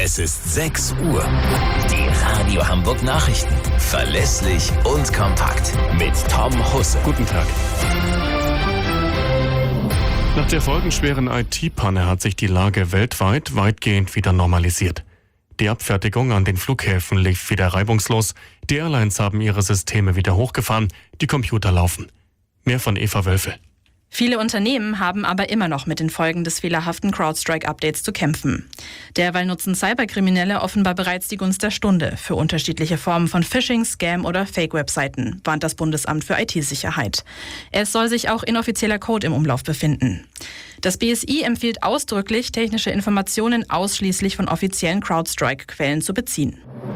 Es ist 6 Uhr. Die Radio Hamburg Nachrichten. Verlässlich und kompakt. Mit Tom Husse. Guten Tag. Nach der folgenschweren IT-Panne hat sich die Lage weltweit weitgehend wieder normalisiert. Die Abfertigung an den Flughäfen lief wieder reibungslos. Die Airlines haben ihre Systeme wieder hochgefahren. Die Computer laufen. Mehr von Eva Wölfel. Viele Unternehmen haben aber immer noch mit den Folgen des fehlerhaften CrowdStrike-Updates zu kämpfen. Derweil nutzen Cyberkriminelle offenbar bereits die Gunst der Stunde für unterschiedliche Formen von Phishing, Scam oder Fake-Webseiten, warnt das Bundesamt für IT-Sicherheit. Es soll sich auch inoffizieller Code im Umlauf befinden. Das BSI empfiehlt ausdrücklich, technische Informationen ausschließlich von offiziellen CrowdStrike-Quellen zu beziehen.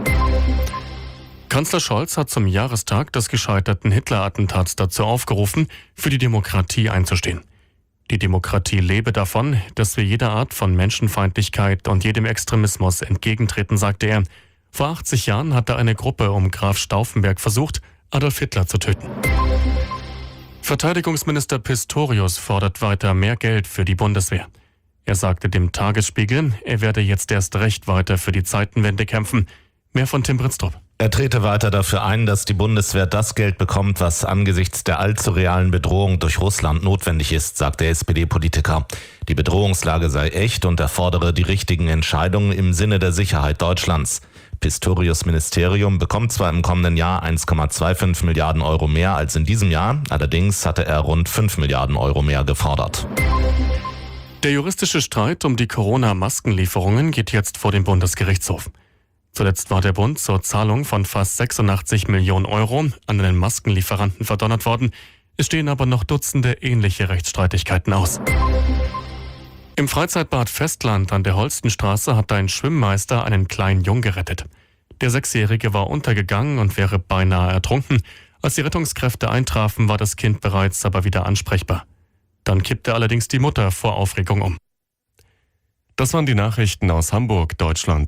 Kanzler Scholz hat zum Jahrestag des gescheiterten Hitler-Attentats dazu aufgerufen, für die Demokratie einzustehen. Die Demokratie lebe davon, dass wir jeder Art von Menschenfeindlichkeit und jedem Extremismus entgegentreten, sagte er. Vor 80 Jahren hatte eine Gruppe um Graf Stauffenberg versucht, Adolf Hitler zu töten. Verteidigungsminister Pistorius fordert weiter mehr Geld für die Bundeswehr. Er sagte dem Tagesspiegel, er werde jetzt erst recht weiter für die Zeitenwende kämpfen. Mehr von Tim Britztrup. Er trete weiter dafür ein, dass die Bundeswehr das Geld bekommt, was angesichts der allzu realen Bedrohung durch Russland notwendig ist, sagt der SPD-Politiker. Die Bedrohungslage sei echt und erfordere die richtigen Entscheidungen im Sinne der Sicherheit Deutschlands. Pistorius' Ministerium bekommt zwar im kommenden Jahr 1,25 Milliarden Euro mehr als in diesem Jahr, allerdings hatte er rund 5 Milliarden Euro mehr gefordert. Der juristische Streit um die Corona-Maskenlieferungen geht jetzt vor den Bundesgerichtshof. Zuletzt war der Bund zur Zahlung von fast 86 Millionen Euro an den Maskenlieferanten verdonnert worden. Es stehen aber noch Dutzende ähnliche Rechtsstreitigkeiten aus. Im Freizeitbad Festland an der Holstenstraße hat ein Schwimmmeister einen kleinen Jungen gerettet. Der 6-Jährige war untergegangen und wäre beinahe ertrunken. Als die Rettungskräfte eintrafen, war das Kind bereits aber wieder ansprechbar. Dann kippte allerdings die Mutter vor Aufregung um. Das waren die Nachrichten aus Hamburg, Deutschland.